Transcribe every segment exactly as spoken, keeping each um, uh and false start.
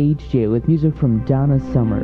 H J with music from Donna Summer.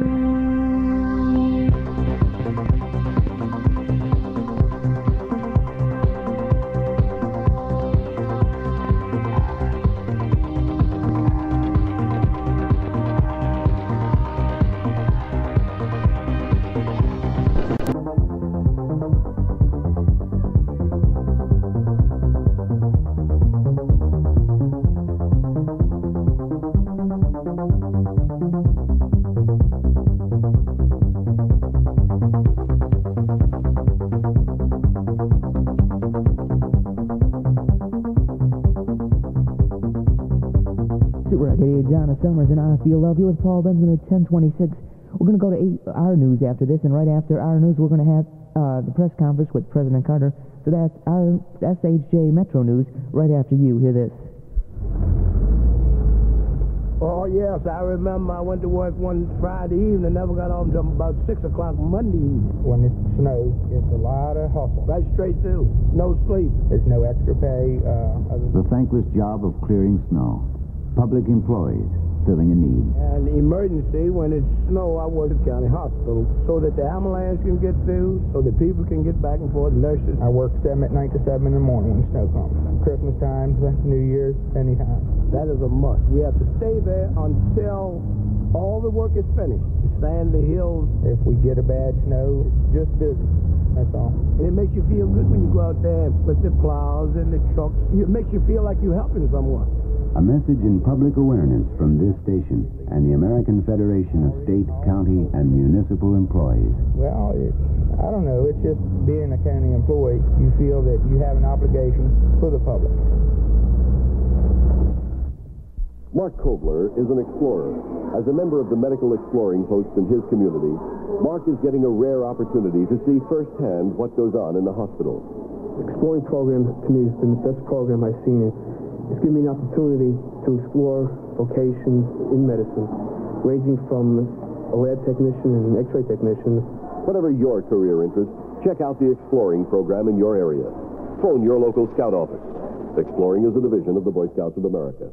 Donna Summers and I Feel Love You with Paul Benjamin at ten twenty-six. We're going to go to eight, our news after this, and right after our news, we're going to have uh, the press conference with President Carter. So that's our S H J Metro News right after you. Hear this. Oh, yes, I remember I went to work one Friday evening, never got home until about six o'clock Monday evening. When it snows, it's a lot of hustle. Right straight through. No sleep. There's no extra pay. Uh, other the thankless job of clearing snow. Public employees filling a need. And emergency, when it's snow, I work at County Hospital so that the ambulance can get through, so that people can get back and forth, nurses. I work seven at night to seven in the morning when snow comes. Christmas time, New Year's, anytime. That is a must. We have to stay there until all the work is finished. Sand the hills. If we get a bad snow, it's just busy. That's all. And it makes you feel good when you go out there with the plows and the trucks. It makes you feel like you're helping someone. A message in public awareness from this station and the American Federation of State, County, and Municipal Employees. Well, it, I don't know. It's just being a county employee. You feel that you have an obligation for the public. Mark Kobler is an explorer. As a member of the medical exploring post in his community, Mark is getting a rare opportunity to see firsthand what goes on in the hospital. The exploring program, to me, has been the best program I've seen. It's given me an opportunity to explore vocations in medicine, ranging from a lab technician and an x-ray technician. Whatever your career interest, check out the exploring program in your area. Phone your local scout office. Exploring is a division of the Boy Scouts of America.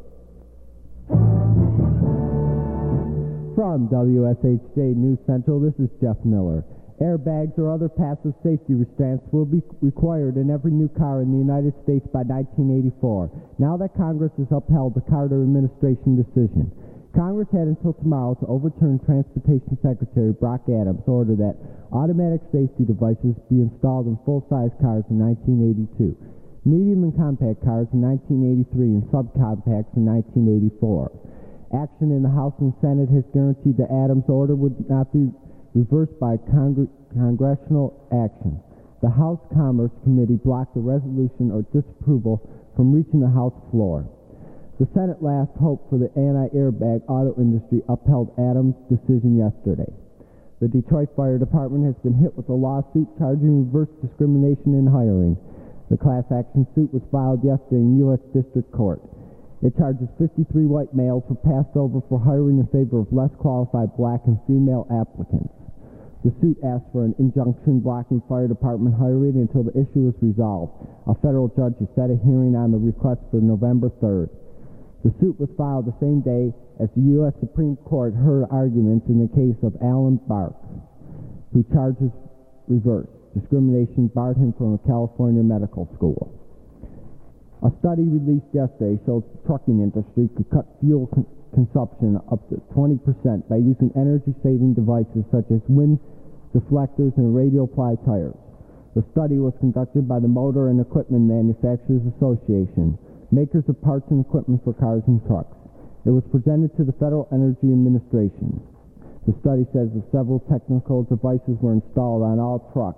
From W S H J News Central, this is Jeff Miller. Airbags or other passive safety restraints will be required in every new car in the United States by nineteen eighty-four. Now that Congress has upheld the Carter administration decision, Congress had until tomorrow to overturn Transportation Secretary Brock Adams' order that automatic safety devices be installed in full-size cars in nineteen eighty-two, medium and compact cars in nineteen eighty-three, and subcompacts in nineteen eighty-four. Action in the House and Senate has guaranteed that Adams' order would not be reversed by Congre- congressional action. The House Commerce Committee blocked the resolution or disapproval from reaching the House floor. The Senate last hope for the anti-airbag auto industry upheld Adams' decision yesterday. The Detroit Fire Department has been hit with a lawsuit charging reverse discrimination in hiring. The class action suit was filed yesterday in U S District Court. It charges fifty-three white males who passed over for hiring in favor of less qualified black and female applicants. The suit asked for an injunction blocking fire department hiring until the issue is resolved. A federal judge has set a hearing on the request for November third. The suit was filed the same day as the U S Supreme Court heard arguments in the case of Alan Bark, who charges reverse discrimination barred him from a California medical school. A study released yesterday shows the trucking industry could cut fuel con- consumption up to twenty percent by using energy-saving devices such as wind deflectors and radial-ply tires. The study was conducted by the Motor and Equipment Manufacturers Association, makers of parts and equipment for cars and trucks. It was presented to the Federal Energy Administration. The study says that several technical devices were installed on all trucks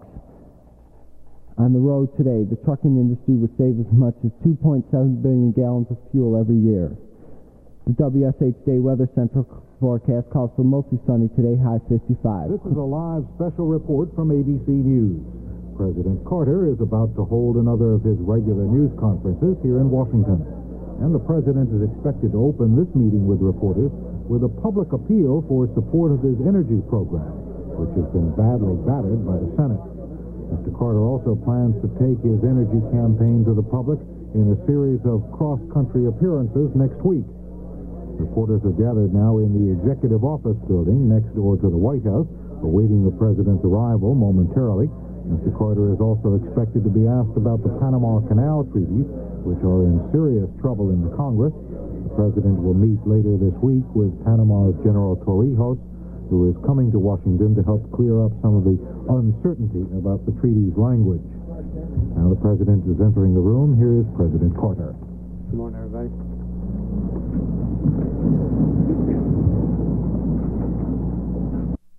on the road today. The trucking industry would save as much as two point seven billion gallons of fuel every year. The W S H J Weather Central forecast calls for mostly sunny today, high fifty-five. This is a live special report from A B C News. President Carter is about to hold another of his regular news conferences here in Washington. And the president is expected to open this meeting with reporters with a public appeal for support of his energy program, which has been badly battered by the Senate. Mister Carter also plans to take his energy campaign to the public in a series of cross-country appearances next week. Reporters are gathered now in the Executive Office building next door to the White House, awaiting the president's arrival momentarily. Mister Carter is also expected to be asked about the Panama Canal treaties, which are in serious trouble in the Congress. The president will meet later this week with Panama's General Torrijos, who is coming to Washington to help clear up some of the uncertainty about the treaty's language. Now the president is entering the room. Here is President Carter. Good morning, everybody.